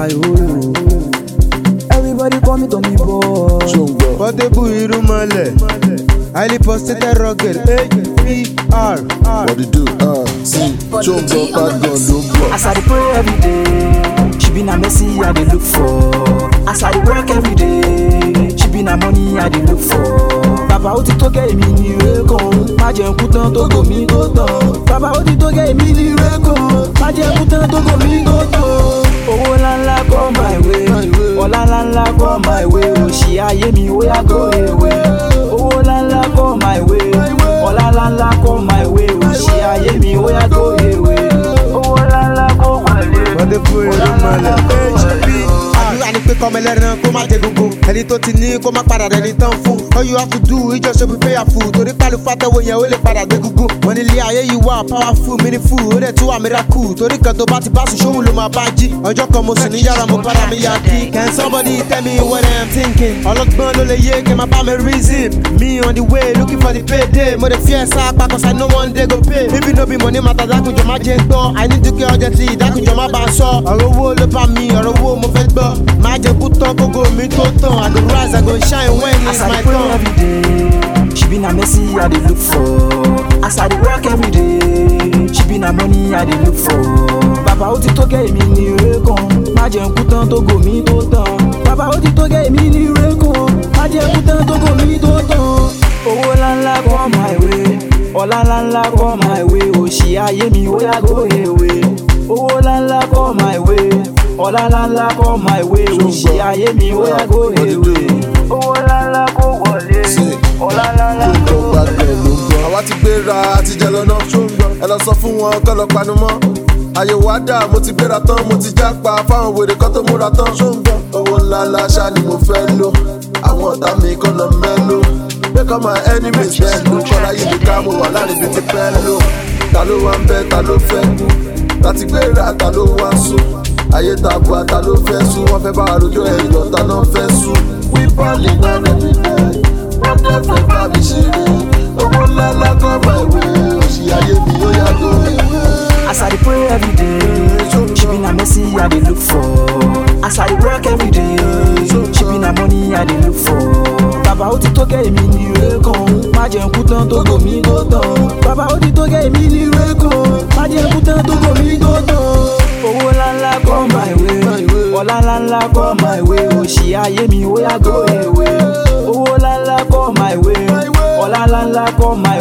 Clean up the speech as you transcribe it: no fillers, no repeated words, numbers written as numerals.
my way. Everybody call me Tommy Boy. Portable irúnmọlẹ̀, highly posted rugged, APR. What it do? See, Chongo bad gun don't block. As I dey pray every day, she be na mercy I dey look for. As I dey work every day, she be na money I dey look for. Bàbá ó ti tó gẹ́ èmi ní rékàn, má jẹ́ kú tán tó gò mí tó tán. Bàbá ó ti tó gẹ́ èmi ní rékàn, má jẹ́ kú tán tó gò mí tó tán. Owó ńláńlá kọ́ my way, ọlá ńláńlá kọ́ my way, òṣì ayé mi ó yá go away. Owó ńláńlá kọ́ my way, ọlá ńláńlá kọ́ my way, òṣì ayé mi ó yá go away. Owó ńláńlá kọ́ my way. Portable irúnmọlẹ̀, HP. Àdúrà ni pé kọ́mọ ẹlẹ́ran kó má jẹ gbogbo. Ẹni tó ti ní kó má padà rẹ̀ ní tán fún. All you have to do is just be prayerful. Torí pàlú fàtẹ́wọ̀ yẹn ó lè padà gbé gúgú. Wọ́n ní ilé ayé yìí wà powerful, meaningful, ó dẹ̀ tún wà miracle. Torí kan tó bá ti bá sùn ṣóhun ló máa bá jí. Ọjọ́ kan mo sùn ní yàrá mo bára mi yá kí. Can somebody tell me what I am thinking? Ọlọ́gbọ́n ló lè yé kí n máa bá mi reason. Me on the way looking for the payday. Mo dey fear sá apá cause I know one day go pay. If you no be money matter dákunjọ má jẹ́ gbọ́. I need to get urgently dákunjọ má bá a sọ. Ọ̀rọ̀ owó ló bá mi, ọ̀rọ̀ owó mo fẹ́ gbọ́. Má jẹ́ kú tán kókó mi tó tán. I go rise, I go shine when it's my turn. Every day, she be na mercy I dey look for. As I dey work every day, she be na money I dey look for. Bàbá ó ti tó gẹ́ èmi ní rékàn, má jẹ́ kú tán tó gò mí tó tán. Bàbá ó ti tó gẹ́ èmi ní rékàn, má jẹ́ kú tán tó gò mí tó tán. Owó ńláńlá kọ́ my way, ọlá ńláńlá kọ́ my way, òṣì ayé mi ó yá go away. Owó ńláńlá kọ́ my way, ọlá ńláńlá kọ́ my way, òṣì ayé mi ó yá go away. Owó ńláńlá kó wọlé, ọlá ńláńlá kó Chongo bad gun don't block. Àwa ti gbéra àti jẹ lọ́nà. Ẹ lọ sọ fún wọn kọ́ lọ panu mọ́. Àyẹ̀wò àdá mo ti gbéra tán, mo ti jápa fáwọn wèrè kan tó múra tán. Owó ńlá láṣá ni mo fẹ́ lò. Àwọn ọ̀tá mi kọ́ lọ mẹ́lò. Make all my enemies bend lò. Kọ́lá yìí mi ká mo wà láàrin bíi ti pẹ́ lò. Ta ló wá ń bẹ́, ta ló fẹ́ kú? Láti gbéra, ta ló wá sùn? Ayé ta bu ata ló fẹ́ sùn. Wọ́n fẹ́ bá wa rojọ́ ẹ̀yìn lọ́ta náà fẹ́ sùn. We balling on every day. Wọ́n dẹ́ fẹ́ bá mi ṣeré. Owó ńláńlá kọ́ my way. Òṣì ayé mi ó yá go away. As I dey pray every day, she be na mercy I dey look for. As I dey work every day, she be na money I dey look for. Bàbá ó ti tó gẹ́ èmi ní rékàn, má jẹ́ kú tán tó gò mí tó tán. Bàbá ó ti tó gẹ́ èmi ní rékàn, má jẹ́ kú tán tó gò mí tó tán. Owó ńláńlá kọ́ my way, ọlá ńláńlá kọ́ my way, òṣì ayé mi ó yá go away. Owó ńláńlá kọ́ my way, ọlá ńláńlá kọ́ my